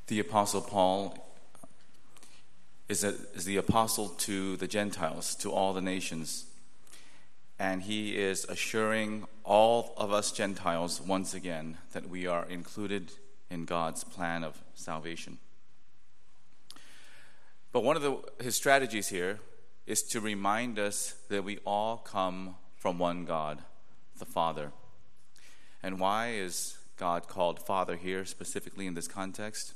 The Apostle Paul is the apostle to the Gentiles, to all the nations. And he is assuring all of us Gentiles once again that we are included in God's plan of salvation. But one of his strategies here is to remind us that we all come from one God, the Father. And why is God called Father here, specifically in this context?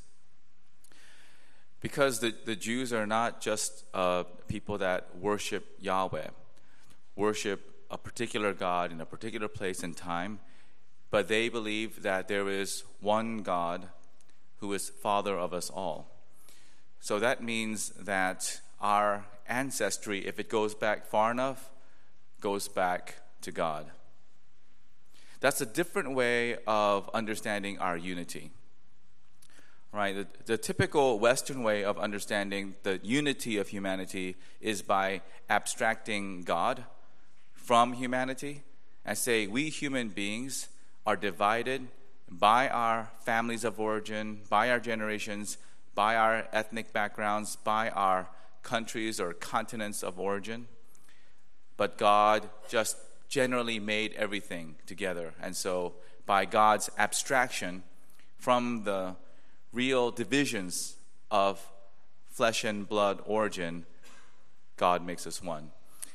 Because the Jews are not just people that worship Yahweh, worship a particular God in a particular place and time, but they believe that there is one God who is Father of us all. So that means that our ancestry, if it goes back far enough, goes back to God. That's a different way of understanding our unity. Right? The typical Western way of understanding the unity of humanity is by abstracting God from humanity and say we human beings are divided by our families of origin, by our generations, by our ethnic backgrounds, by our countries or continents of origin. But God just generally made everything together. And so by God's abstraction from the real divisions of flesh and blood origin, God makes us one.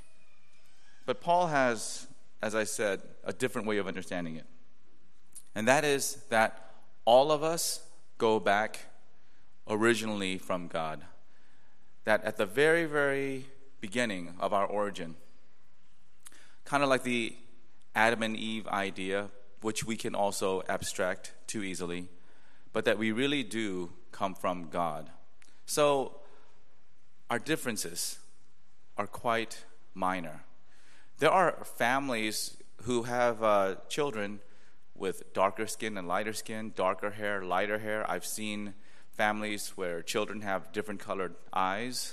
But Paul has, as I said, a different way of understanding it. And that is that all of us go back originally from God. That at the very, very beginning of our origin, kind of like the Adam and Eve idea, which we can also abstract too easily, but that we really do come from God. So our differences are quite minor. There are families who have children with darker skin and lighter skin, darker hair, lighter hair. I've seen families where children have different colored eyes.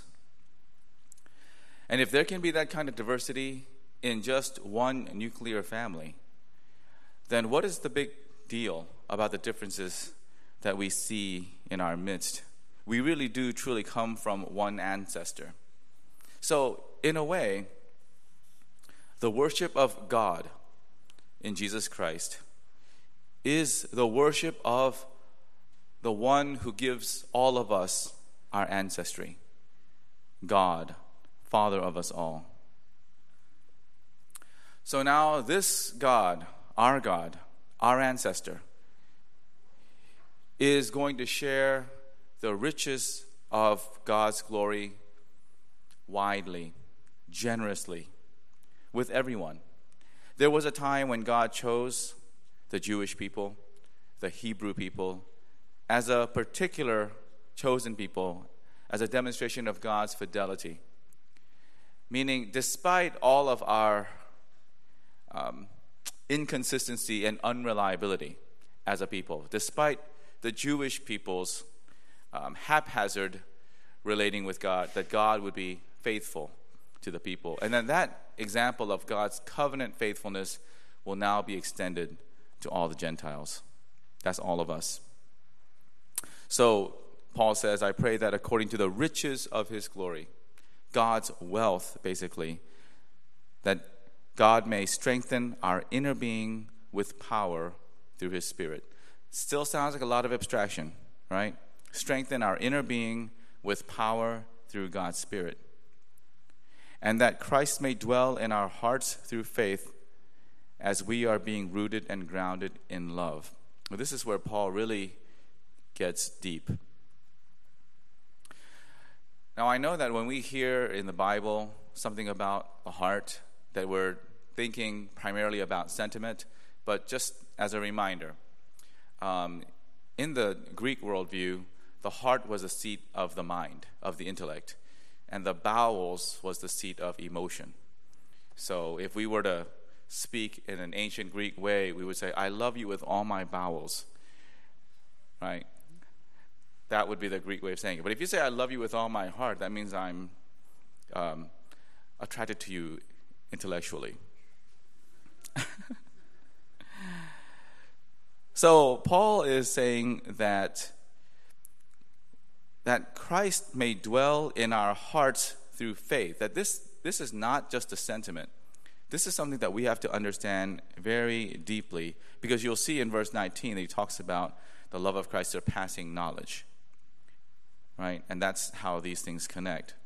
And if there can be that kind of diversity in just one nuclear family, then what is the big deal about the differences that we see in our midst? We really do truly come from one ancestor. So, in a way, the worship of God in Jesus Christ is the worship of the one who gives all of us our ancestry, God, Father of us all. So now this God, our ancestor, is going to share the riches of God's glory widely, generously, with everyone. There was a time when God chose the Jewish people, the Hebrew people, as a particular chosen people, as a demonstration of God's fidelity. Meaning, despite all of our inconsistency and unreliability as a people, despite the Jewish people's haphazard relating with God, that God would be faithful to the people. And then that example of God's covenant faithfulness will now be extended to all the Gentiles. That's all of us. So Paul says, I pray that according to the riches of his glory, God's wealth, basically, that God may strengthen our inner being with power through his Spirit. Still sounds like a lot of abstraction, right? Strengthen our inner being with power through God's Spirit. And that Christ may dwell in our hearts through faith as we are being rooted and grounded in love. Well, this is where Paul really gets deep. Now, I know that when we hear in the Bible something about the heart, that we're thinking primarily about sentiment, but just as a reminder, in the Greek worldview, the heart was the seat of the mind, of the intellect, and the bowels was the seat of emotion. So if we were to speak in an ancient Greek way, we would say, I love you with all my bowels, right? That would be the Greek way of saying it. But if you say, I love you with all my heart, that means I'm attracted to you intellectually. So Paul is saying that that Christ may dwell in our hearts through faith. That this is not just a sentiment. This is something that we have to understand very deeply, because you'll see in verse 19 that he talks about the love of Christ surpassing knowledge, right? And that's how these things connect.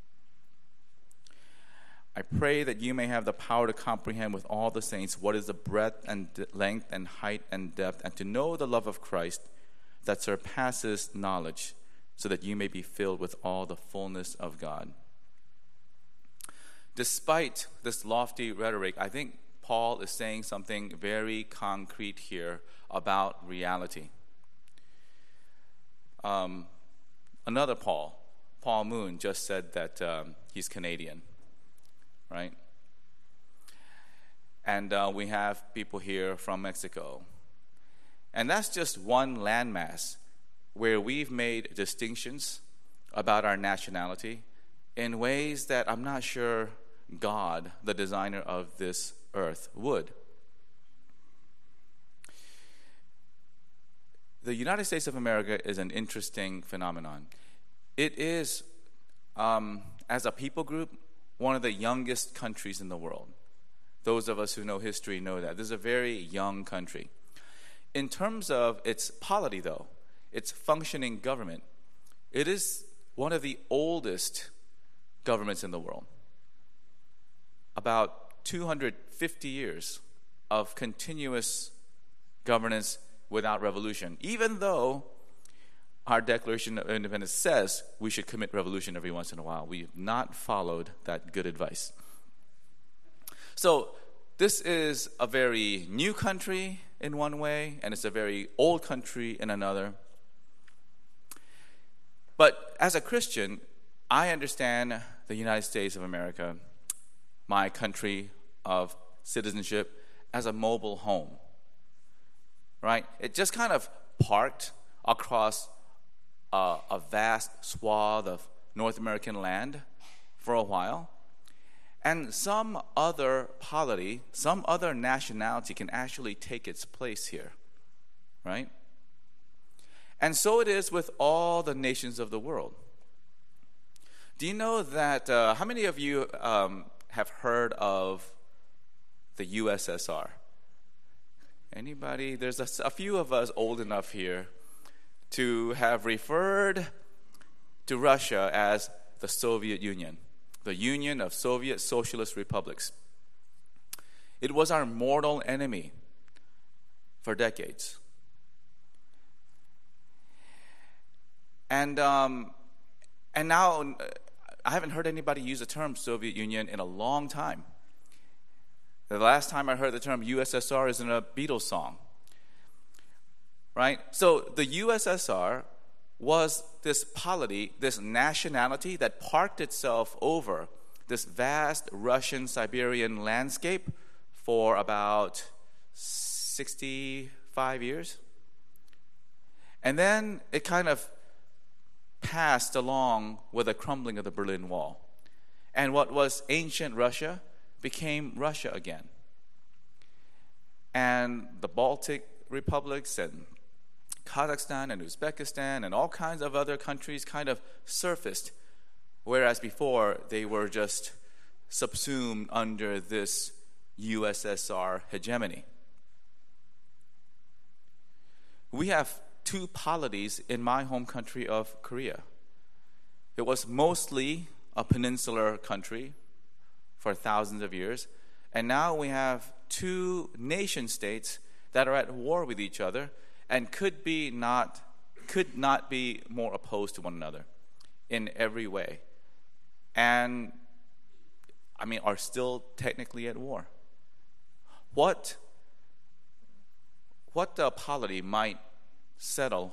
I pray that you may have the power to comprehend with all the saints what is the breadth and length and height and depth, and to know the love of Christ that surpasses knowledge, so that you may be filled with all the fullness of God. Despite this lofty rhetoric, I think Paul is saying something very concrete here about reality. Another Paul Moon, just said that he's Canadian, right? And we have people here from Mexico. And that's just one landmass where we've made distinctions about our nationality in ways that I'm not sure God, the designer of this earth, would. The United States of America is an interesting phenomenon. It is, as a people group, one of the youngest countries in the world. Those of us who know history know that. This is a very young country. In terms of its polity, though, its functioning government, it is one of the oldest governments in the world. About 250 years of continuous governance without revolution, even though our Declaration of Independence says we should commit revolution every once in a while. We have not followed that good advice. So this is a very new country in one way, and it's a very old country in another. But as a Christian, I understand the United States of America, my country of citizenship, as a mobile home, right? It just kind of parked across a vast swath of North American land for a while. And some other polity, some other nationality can actually take its place here, right? And so it is with all the nations of the world. Do you know that, how many of you have heard of the USSR? Anybody? There's a few of us old enough here to have referred to Russia as the Soviet Union, the Union of Soviet Socialist Republics. It was our mortal enemy for decades. And now I haven't heard anybody use the term Soviet Union in a long time. The last time I heard the term USSR is in a Beatles song, right? So the USSR was this polity, this nationality that parked itself over this vast Russian Siberian landscape for about 65 years. And then it kind of passed along with the crumbling of the Berlin Wall. And what was ancient Russia became Russia again. And the Baltic republics and Kazakhstan and Uzbekistan and all kinds of other countries kind of surfaced, whereas before they were just subsumed under this USSR hegemony. We have two polities in my home country of Korea. It was mostly a peninsular country for thousands of years, and now we have two nation states that are at war with each other and could not be more opposed to one another in every way, and are still technically at war. What polity might settle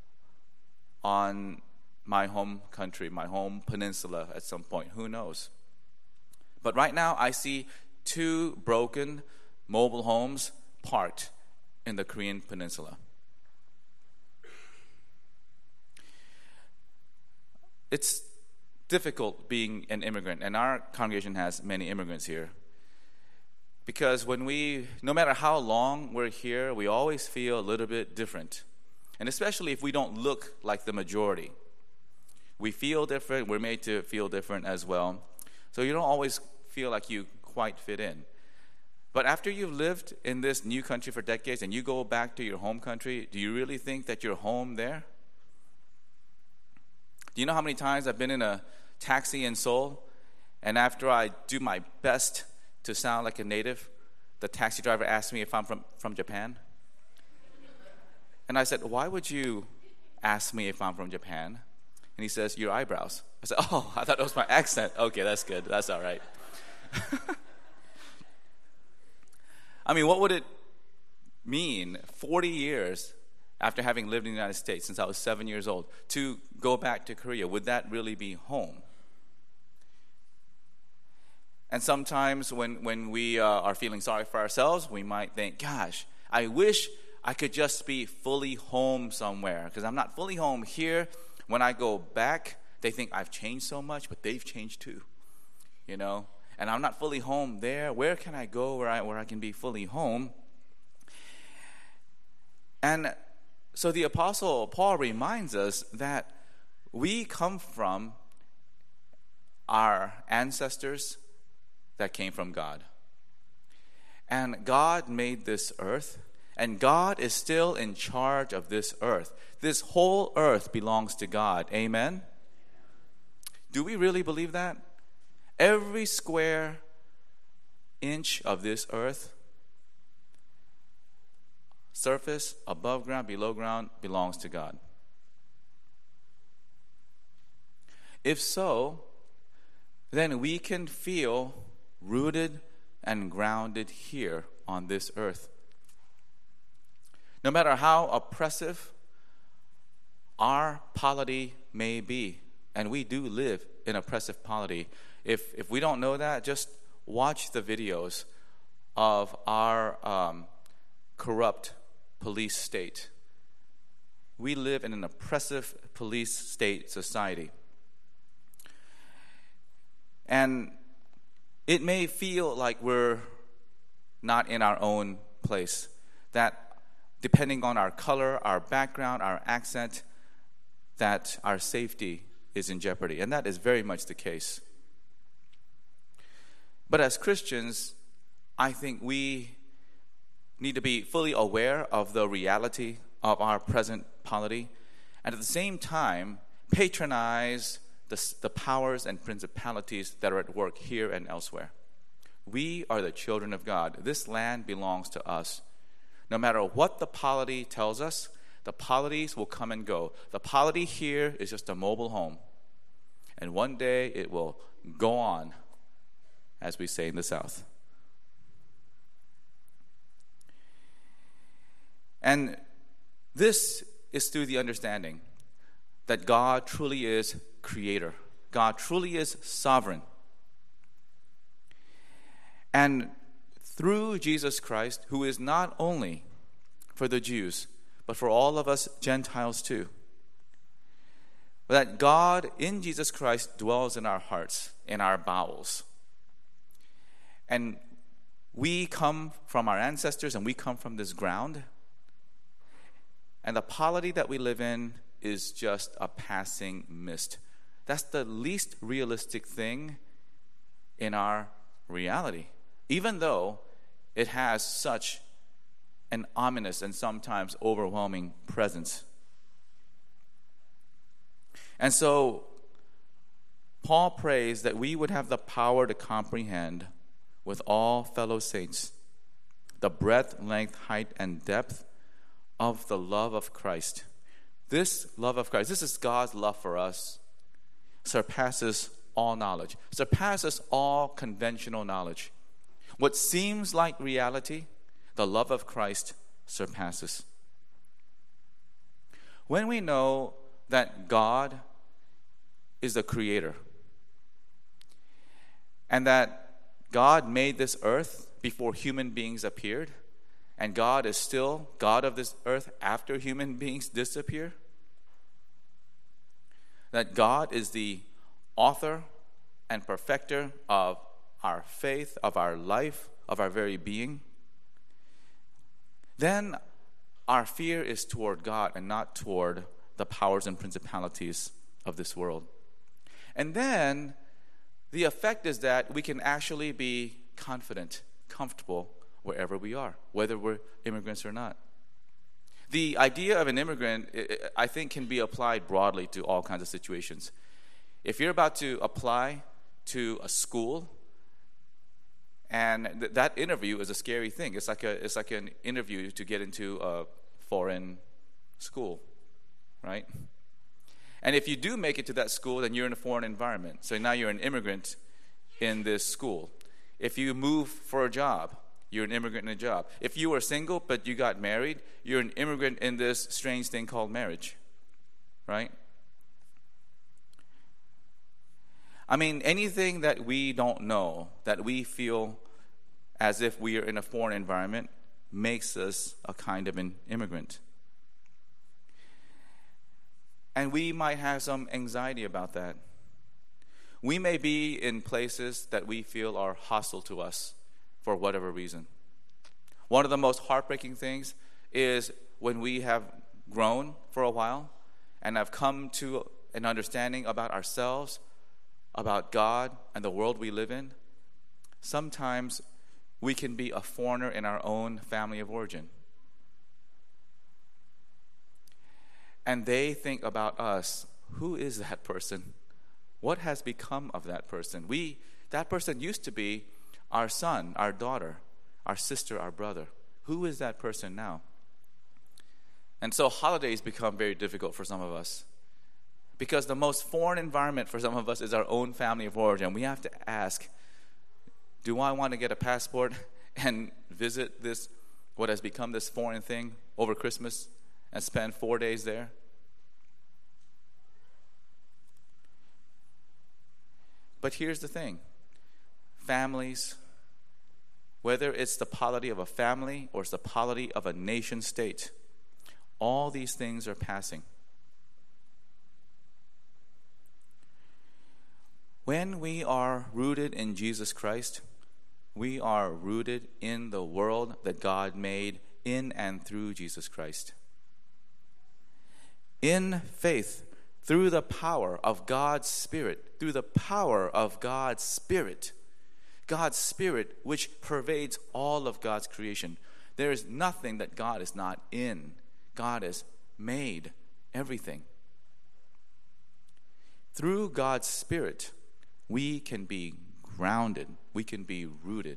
on my home country, my home peninsula at some point? Who knows? But right now I see two broken mobile homes parked in the Korean peninsula. It's difficult being an immigrant, and our congregation has many immigrants here. Because no matter how long we're here, we always feel a little bit different. And especially if we don't look like the majority. We feel different. We're made to feel different as well. So you don't always feel like you quite fit in. But after you've lived in this new country for decades and you go back to your home country, do you really think that you're home there? Do you know how many times I've been in a taxi in Seoul, and after I do my best to sound like a native, the taxi driver asked me if I'm from Japan? And I said, why would you ask me if I'm from Japan? And he says, your eyebrows. I said, oh, I thought it was my accent. Okay, that's good. That's all right. I mean, what would it mean 40 years after having lived in the United States since I was 7 years old to go back to Korea? Would that really be home? And sometimes when we are feeling sorry for ourselves, we might think, gosh, I wish I could just be fully home somewhere, because I'm not fully home here. When I go back, they think I've changed so much, but they've changed too, you know? And I'm not fully home there. Where can I go where I can be fully home? And so the Apostle Paul reminds us that we come from our ancestors that came from God. And God made this earth, and God is still in charge of this earth. This whole earth belongs to God. Amen? Do we really believe that? Every square inch of this earth, surface, above ground, below ground, belongs to God. If so, then we can feel rooted and grounded here on this earth. No matter how oppressive our polity may be, and we do live in oppressive polity. If we don't know that, just watch the videos of our corrupt police state. We live in an oppressive police state society. And it may feel like we're not in our own place, that depending on our color, our background, our accent, that our safety is in jeopardy. And that is very much the case. But as Christians, I think we need to be fully aware of the reality of our present polity, and at the same time, patronize the powers and principalities that are at work here and elsewhere. We are the children of God. This land belongs to us. No matter what the polity tells us, the polities will come and go. The polity here is just a mobile home. And one day it will go on, as we say in the South. And this is through the understanding that God truly is creator. God truly is sovereign. And through Jesus Christ, who is not only for the Jews, but for all of us Gentiles too, that God in Jesus Christ dwells in our hearts, in our bowels. And we come from our ancestors, and we come from this ground. And the polity that we live in is just a passing mist. That's the least realistic thing in our reality, even though it has such an ominous and sometimes overwhelming presence. And so Paul prays that we would have the power to comprehend with all fellow saints the breadth, length, height, and depth of the love of Christ. This love of Christ, this is God's love for us, surpasses all knowledge, surpasses all conventional knowledge. What seems like reality, the love of Christ surpasses. When we know that God is the creator, and that God made this earth before human beings appeared, and God is still God of this earth after human beings disappear, that God is the author and perfecter of our faith, of our life, of our very being, then our fear is toward God and not toward the powers and principalities of this world. And then the effect is that we can actually be confident, comfortable wherever we are, whether we're immigrants or not. The idea of an immigrant, I think, can be applied broadly to all kinds of situations. If you're about to apply to a school, and that interview is a scary thing. It's like an interview to get into a foreign school, right? And if you do make it to that school, then you're in a foreign environment. So now you're an immigrant in this school. If you move for a job, you're an immigrant in a job. If you were single but you got married, you're an immigrant in this strange thing called marriage, right? I mean, anything that we don't know, that we feel as if we are in a foreign environment, makes us a kind of an immigrant. And we might have some anxiety about that. We may be in places that we feel are hostile to us for whatever reason. One of the most heartbreaking things is when we have grown for a while and have come to an understanding about ourselves, about God and the world we live in. Sometimes we can be a foreigner in our own family of origin. And they think about us, who is that person? What has become of that person? That person used to be our son, our daughter, our sister, our brother. Who is that person now? And so holidays become very difficult for some of us, because the most foreign environment for some of us is our own family of origin. We have to ask, do I want to get a passport and visit this, what has become this foreign thing over Christmas and spend 4 days there? But here's the thing. Families, whether it's the polity of a family or it's the polity of a nation state, all these things are passing. When we are rooted in Jesus Christ, we are rooted in the world that God made in and through Jesus Christ. In faith, through the power of God's Spirit, God's Spirit which pervades all of God's creation. There is nothing that God is not in. God has made everything. Through God's Spirit, we can be grounded. We can be rooted.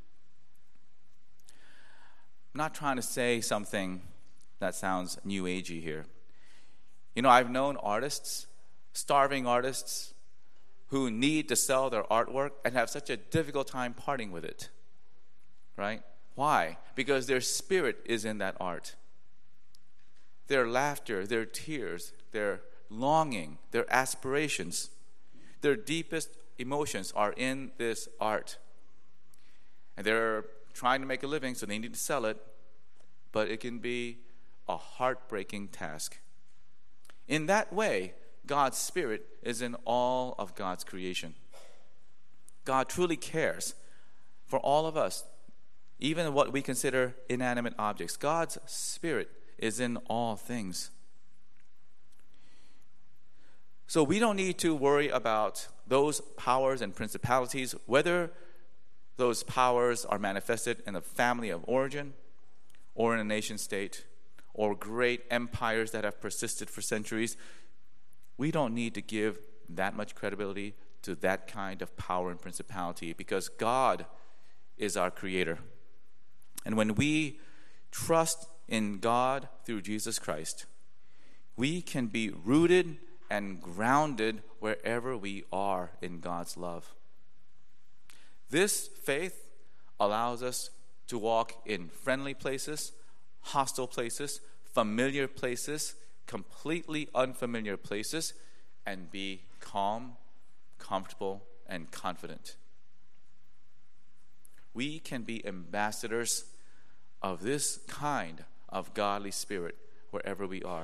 I'm not trying to say something that sounds new agey here. You know, I've known artists, starving artists, who need to sell their artwork and have such a difficult time parting with it. Right? Why? Because their spirit is in that art. Their laughter, their tears, their longing, their aspirations, their deepest emotions are in this art. And they're trying to make a living, so they need to sell it, but it can be a heartbreaking task. In that way, God's Spirit is in all of God's creation. God truly cares for all of us, even what we consider inanimate objects. God's Spirit is in all things. So we don't need to worry about those powers and principalities, whether those powers are manifested in a family of origin or in a nation state or great empires that have persisted for centuries. We don't need to give that much credibility to that kind of power and principality, because God is our creator. And when we trust in God through Jesus Christ, we can be rooted and grounded wherever we are in God's love. This faith allows us to walk in friendly places, hostile places, familiar places, completely unfamiliar places, and be calm, comfortable, and confident. We can be ambassadors of this kind of godly spirit wherever we are.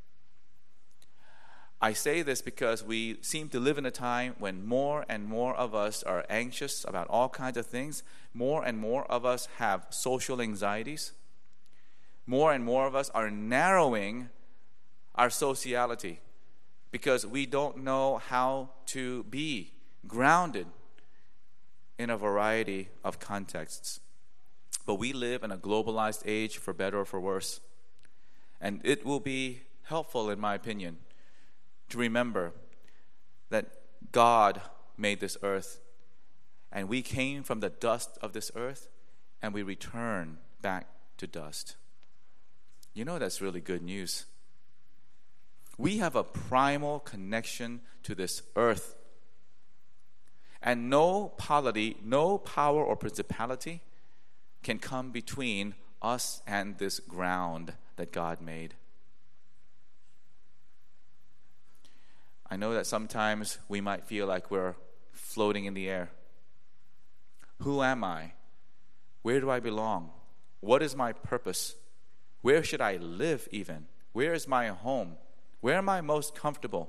I say this because we seem to live in a time when more and more of us are anxious about all kinds of things. More and more of us have social anxieties. More and more of us are narrowing our sociality because we don't know how to be grounded in a variety of contexts. But we live in a globalized age, for better or for worse. And it will be helpful, in my opinion, to remember that God made this earth, and we came from the dust of this earth, and we return back to dust. You know, that's really good news. We have a primal connection to this earth. And no polity, no power or principality can come between us and this ground that God made. I know that sometimes we might feel like we're floating in the air. Who am I? Where do I belong? What is my purpose? Where should I live even? Where is my home? Where am I most comfortable?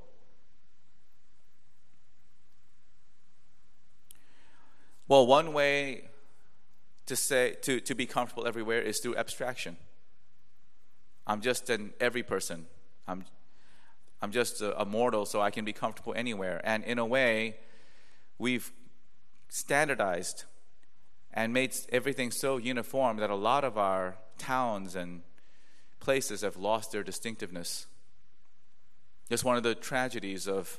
Well, one way to be comfortable everywhere is through abstraction. I'm just an every person. I'm just a mortal, so I can be comfortable anywhere. And in a way, we've standardized and made everything so uniform that a lot of our towns and places have lost their distinctiveness. Just one of the tragedies of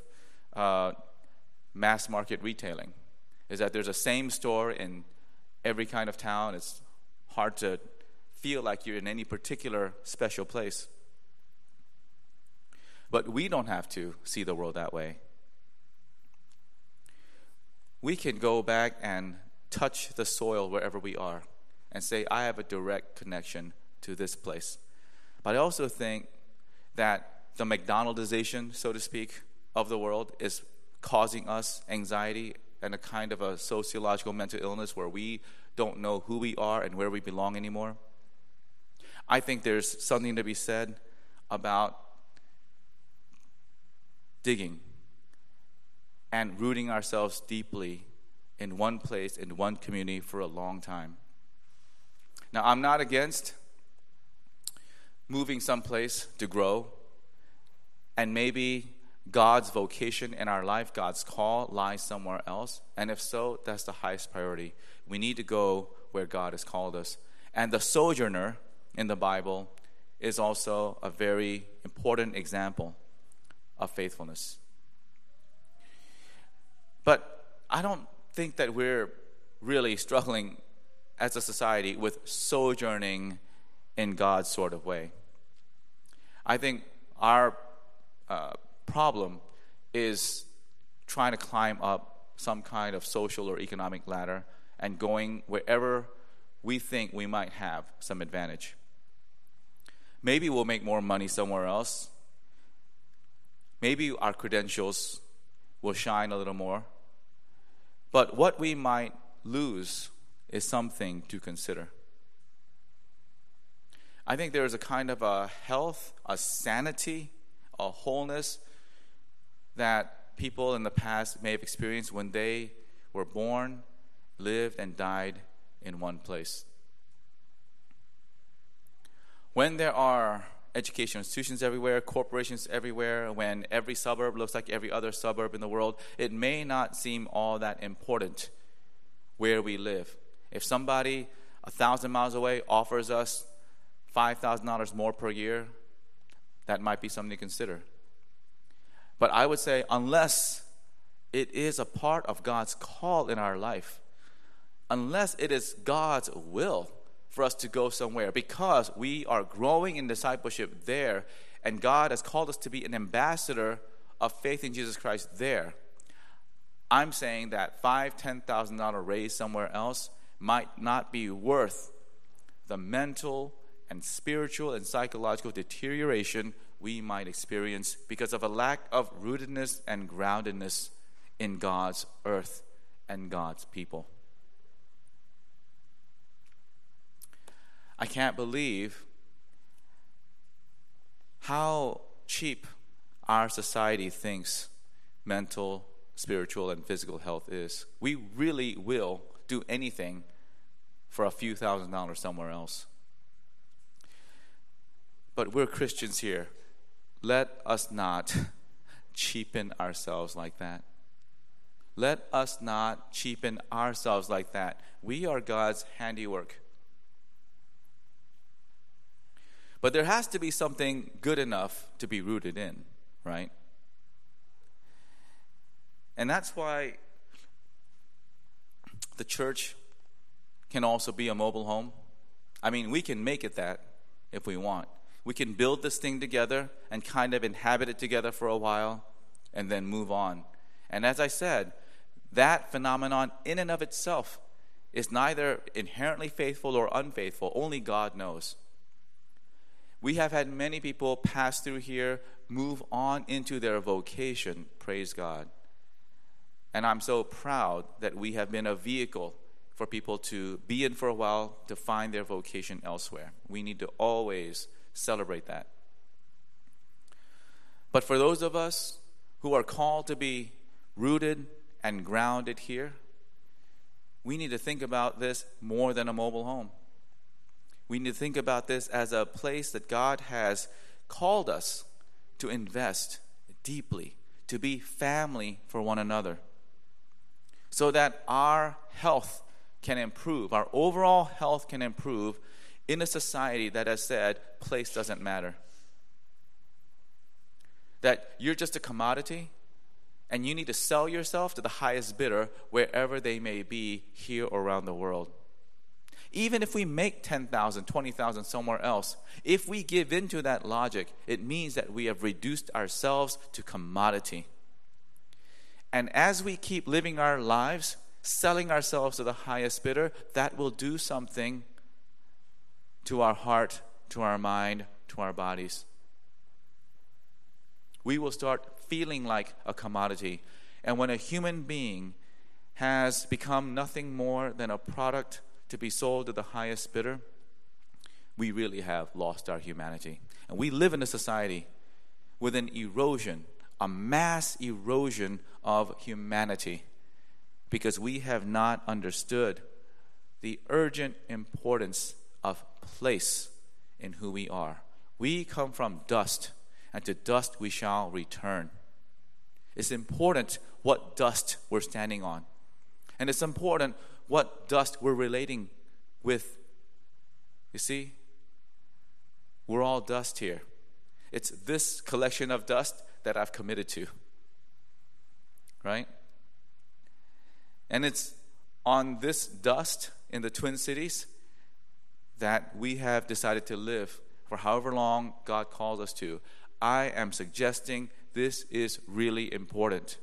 mass market retailing is that there's a same store in every kind of town. It's hard to feel like you're in any particular special place. But we don't have to see the world that way. We can go back and touch the soil wherever we are and say, I have a direct connection to this place. But I also think that the McDonaldization, so to speak, of the world is causing us anxiety and a kind of a sociological mental illness where we don't know who we are and where we belong anymore. I think there's something to be said about digging and rooting ourselves deeply in one place, in one community for a long time. Now, I'm not against moving someplace to grow, and maybe God's vocation in our life, God's call, lies somewhere else. And if so, that's the highest priority. We need to go where God has called us. And the sojourner in the Bible is also a very important example of faithfulness. But I don't think that we're really struggling as a society with sojourning in God's sort of way. I think our problem is trying to climb up some kind of social or economic ladder and going wherever we think we might have some advantage. Maybe we'll make more money somewhere else. Maybe our credentials will shine a little more. But what we might lose is something to consider. I think there is a kind of a health, a sanity, a wholeness that people in the past may have experienced when they were born, lived, and died in one place. When there are educational institutions everywhere, corporations everywhere, when every suburb looks like every other suburb in the world, it may not seem all that important where we live. If somebody 1,000 miles away offers us $5,000 more per year, that might be something to consider. But I would say, unless it is a part of God's call in our life, unless it is God's will for us to go somewhere, because we are growing in discipleship there, and God has called us to be an ambassador of faith in Jesus Christ there, I'm saying that $5,000, $10,000 raise somewhere else might not be worth the mental and spiritual and psychological deterioration we might experience because of a lack of rootedness and groundedness in God's earth and God's people. I can't believe how cheap our society thinks mental, spiritual, and physical health is. We really will do anything for a few $1,000s somewhere else. But we're Christians here. Let us not cheapen ourselves like that. Let us not cheapen ourselves like that. We are God's handiwork. But there has to be something good enough to be rooted in, right? And that's why the church can also be a mobile home. I mean, we can make it that if we want. We can build this thing together and kind of inhabit it together for a while and then move on. And as I said, that phenomenon in and of itself is neither inherently faithful or unfaithful. Only God knows. We have had many people pass through here, move on into their vocation, praise God. And I'm so proud that we have been a vehicle for people to be in for a while, to find their vocation elsewhere. We need to always celebrate that. But for those of us who are called to be rooted and grounded here, we need to think about this more than a mobile home. We need to think about this as a place that God has called us to invest deeply, to be family for one another, so that our health can improve, our overall health can improve in a society that has said place doesn't matter. That you're just a commodity and you need to sell yourself to the highest bidder wherever they may be here or around the world. Even if we make 10,000, 20,000 somewhere else, if we give into that logic, it means that we have reduced ourselves to commodity. And as we keep living our lives, selling ourselves to the highest bidder, that will do something to our heart, to our mind, to our bodies. We will start feeling like a commodity. And when a human being has become nothing more than a product to be sold to the highest bidder, we really have lost our humanity. And we live in a society with an erosion, a mass erosion of humanity, because we have not understood the urgent importance of place in who we are. We come from dust, and to dust we shall return. It's important what dust we're standing on. And it's important what dust we're relating with. You see, we're all dust here. It's this collection of dust that I've committed to. Right? And it's on this dust in the Twin Cities that we have decided to live for however long God calls us to. I am suggesting this is really important.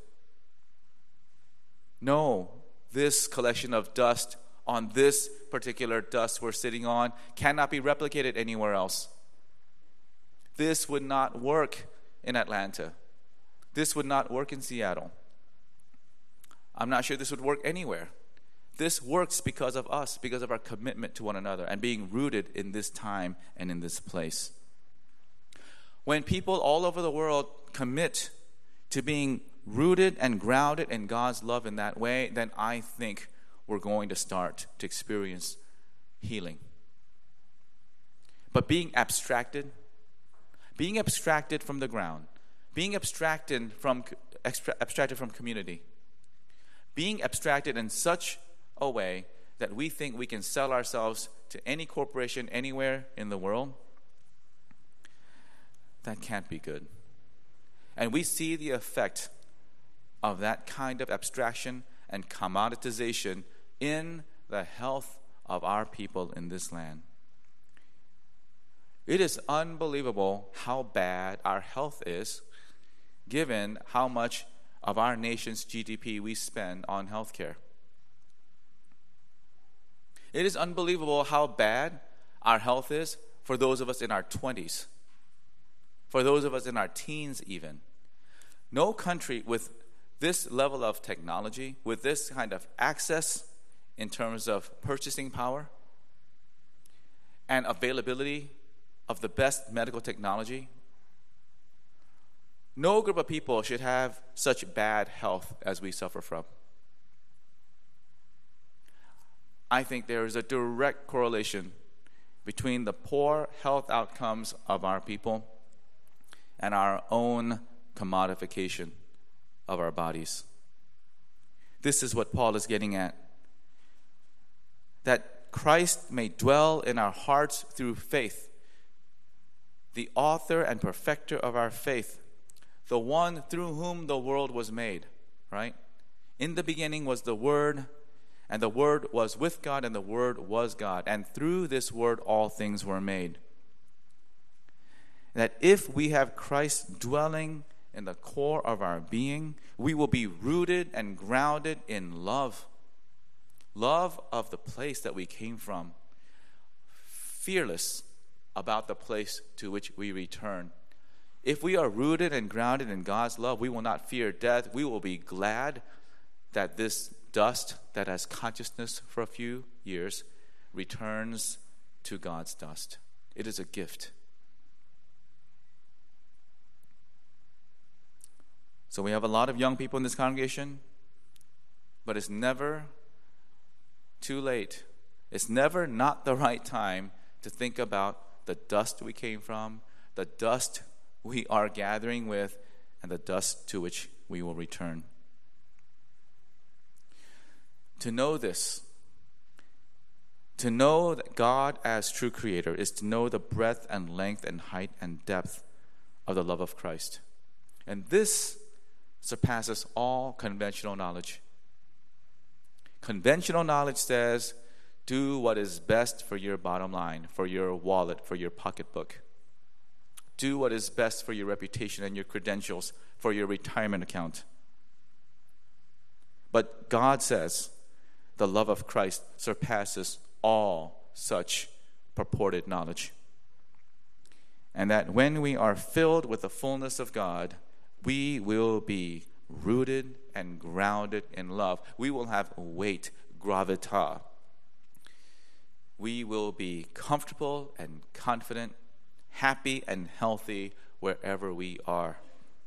No, this collection of dust on this particular dust we're sitting on cannot be replicated anywhere else. This would not work in Atlanta. This would not work in Seattle. I'm not sure this would work anywhere. This works because of us, because of our commitment to one another and being rooted in this time and in this place. When people all over the world commit to being rooted and grounded in God's love in that way, then I think we're going to start to experience healing. But being abstracted from the ground, being abstracted from community, being abstracted in such a way that we think we can sell ourselves to any corporation anywhere in the world, that can't be good. And we see the effect of that kind of abstraction and commoditization in the health of our people in this land. It is unbelievable how bad our health is, given how much of our nation's GDP we spend on healthcare. It is unbelievable how bad our health is for those of us in our 20s, for those of us in our teens even. No country with this level of technology, with this kind of access in terms of purchasing power and availability of the best medical technology, no group of people should have such bad health as we suffer from. I think there is a direct correlation between the poor health outcomes of our people and our own commodification of our bodies. This is what Paul is getting at. That Christ may dwell in our hearts through faith. The author and perfecter of our faith. The one through whom the world was made. Right? In the beginning was the Word, and the Word was with God, and the Word was God. And through this Word all things were made. That if we have Christ dwelling in the core of our being, we will be rooted and grounded in love. Love of the place that we came from. Fearless about the place to which we return. If we are rooted and grounded in God's love, we will not fear death. We will be glad that this dust that has consciousness for a few years returns to God's dust. It is a gift. So we have a lot of young people in this congregation, but it's never too late. It's never not the right time to think about the dust we came from, the dust we are gathering with, and the dust to which we will return. To know this, to know that God as true creator, is to know the breadth and length and height and depth of the love of Christ. And this surpasses all conventional knowledge. Conventional knowledge says, do what is best for your bottom line, for your wallet, for your pocketbook. Do what is best for your reputation and your credentials, for your retirement account. But God says the love of Christ surpasses all such purported knowledge. And that when we are filled with the fullness of God, we will be rooted and grounded in love. We will have weight, gravitas. We will be comfortable and confident, happy and healthy wherever we are.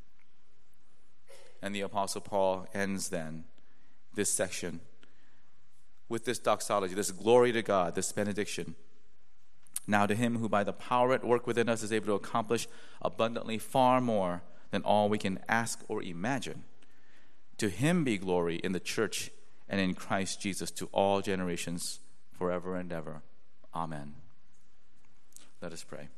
And the Apostle Paul ends then this section with this doxology, this glory to God, this benediction. Now to him who by the power at work within us is able to accomplish abundantly far more than all we can ask or imagine. To him be glory in the church and in Christ Jesus to all generations, forever and ever. Amen. Let us pray.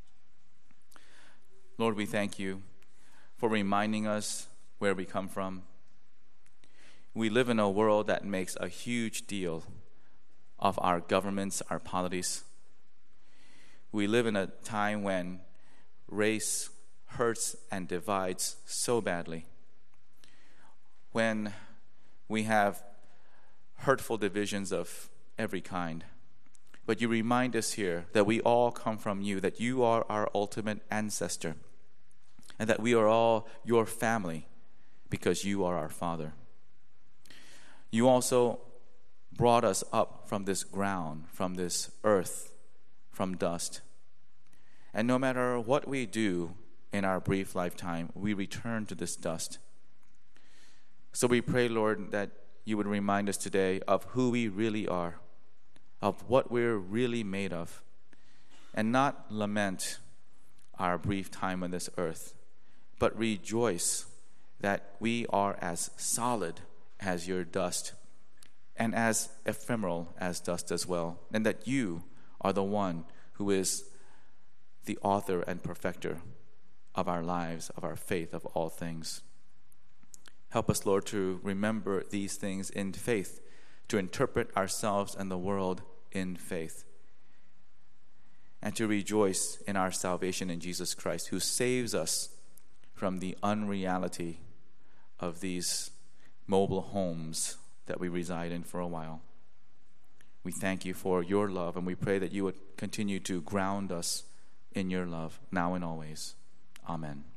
Lord, we thank you for reminding us where we come from. We live in a world that makes a huge deal of our governments, our polities. We live in a time when race hurts and divides so badly. When we have hurtful divisions of every kind. But you remind us here that we all come from you, that you are our ultimate ancestor, and that we are all your family because you are our Father. You also brought us up from this ground, from this earth, from dust. And no matter what we do in our brief lifetime, we return to this dust. So we pray, Lord, that you would remind us today of who we really are, of what we're really made of, and not lament our brief time on this earth, but rejoice that we are as solid as your dust and as ephemeral as dust as well, and that you are the one who is the author and perfecter of our lives, of our faith, of all things. Help us, Lord, to remember these things in faith, to interpret ourselves and the world in faith, and to rejoice in our salvation in Jesus Christ, who saves us from the unreality of these mobile homes that we reside in for a while. We thank you for your love, and we pray that you would continue to ground us in your love, now and always. Amen.